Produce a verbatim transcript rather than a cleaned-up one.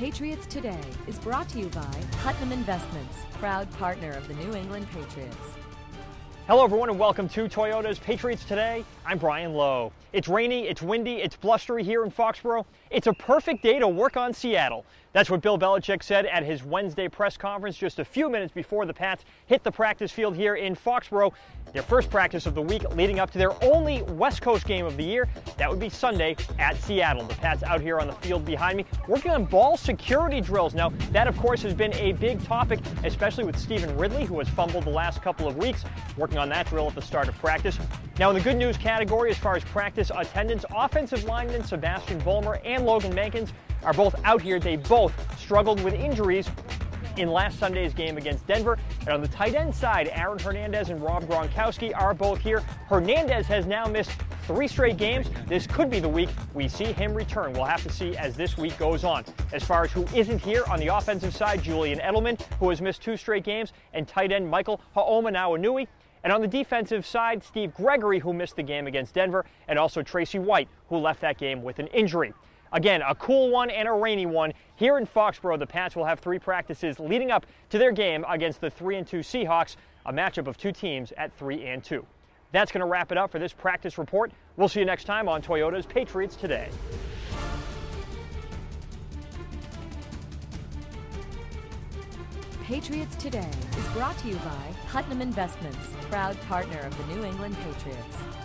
Patriots Today is brought to you by Putnam Investments, proud partner of the New England Patriots. Hello everyone and welcome to Toyota's Patriots Today. I'm Brian Lowe. It's rainy, it's windy, it's blustery here in Foxborough. It's a perfect day to work on Seattle. That's what Bill Belichick said at his Wednesday press conference just a few minutes before the Pats hit the practice field here in Foxborough. Their first practice of the week leading up to their only West Coast game of the year. That would be Sunday at Seattle. The Pats out here on the field behind me working on ball security drills. Now, that of course has been a big topic, especially with Stevan Ridley, who has fumbled the last couple of weeks, working on that drill at the start of practice. Now, in the good news category, as far as practice attendance, offensive linemen Sebastian Vollmer and Logan Mankins are both out here. They both struggled with injuries in last Sunday's game against Denver. And on the tight end side, Aaron Hernandez and Rob Gronkowski are both here. Hernandez has now missed three straight games. This could be the week we see him return. We'll have to see as this week goes on. As far as who isn't here on the offensive side, Julian Edelman, who has missed two straight games, and tight end Michael Hoomanawanui. And on the defensive side, Steve Gregory, who missed the game against Denver, and also Tracy White, who left that game with an injury. Again, a cool one and a rainy one. Here in Foxborough, the Pats will have three practices leading up to their game against the three and two Seahawks, a matchup of two teams at three and two. That's going to wrap it up for this practice report. We'll see you next time on Toyota's Patriots Today. Patriots Today is brought to you by Putnam Investments, proud partner of the New England Patriots.